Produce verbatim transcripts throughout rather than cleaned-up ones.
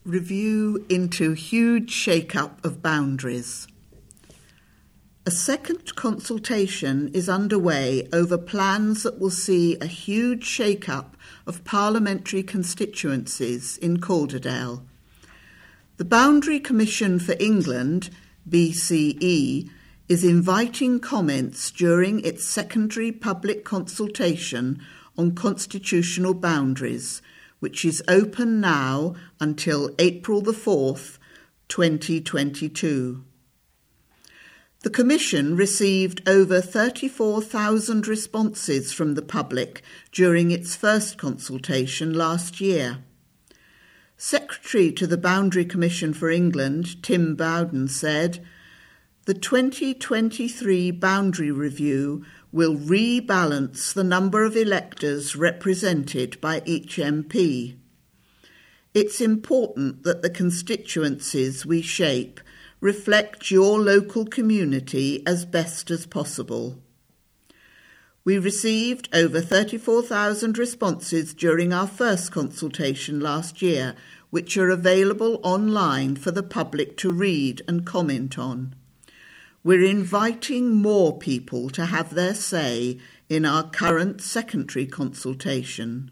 Review into huge shake-up of boundaries. A second consultation is underway over plans that will see a huge shake-up of parliamentary constituencies in Calderdale. The Boundary Commission for England, B C E, is inviting comments during its secondary public consultation on constitutional boundaries, which is open now until April the fourth, twenty twenty-two. The Commission received over thirty-four thousand responses from the public during its first consultation last year. Secretary to the Boundary Commission for England, Tim Bowden, said, "The twenty twenty-three Boundary Review will rebalance the number of electors represented by each M P. It's important that the constituencies we shape reflect your local community as best as possible." We received over thirty-four thousand responses during our first consultation last year, which are available online for the public to read and comment on. We're inviting more people to have their say in our current secondary consultation.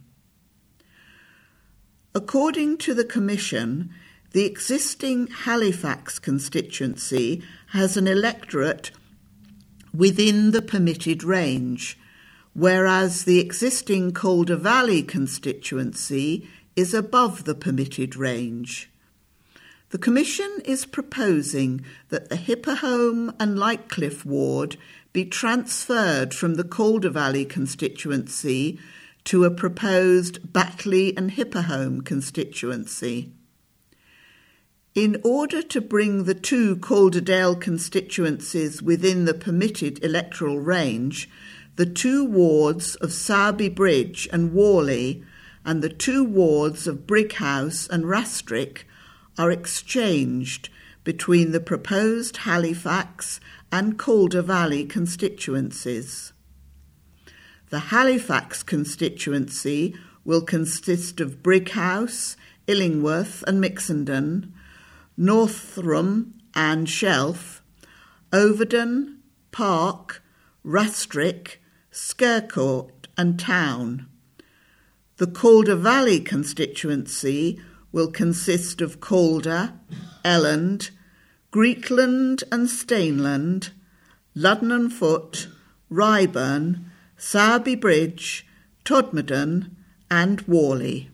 According to the Commission, the existing Halifax constituency has an electorate within the permitted range, whereas the existing Calder Valley constituency is above the permitted range. The Commission is proposing that the Hipperholme and Lightcliffe ward be transferred from the Calder Valley constituency to a proposed Batley and Hipperholme constituency. In order to bring the two Calderdale constituencies within the permitted electoral range, the two wards of Sowerby Bridge and Whalley and the two wards of Brighouse and Rastrick are exchanged between the proposed Halifax and Calder Valley constituencies. The Halifax constituency will consist of Brighouse, Illingworth and Mixenden, Northrum and Shelf, Overden, Park, Rastrick, Scarecourt and Town. The Calder Valley constituency will consist of Calder, Elland, Greetland and Stainland, Ludden and Foot, Ryburn, Sowerby Bridge, Todmorden and Whalley.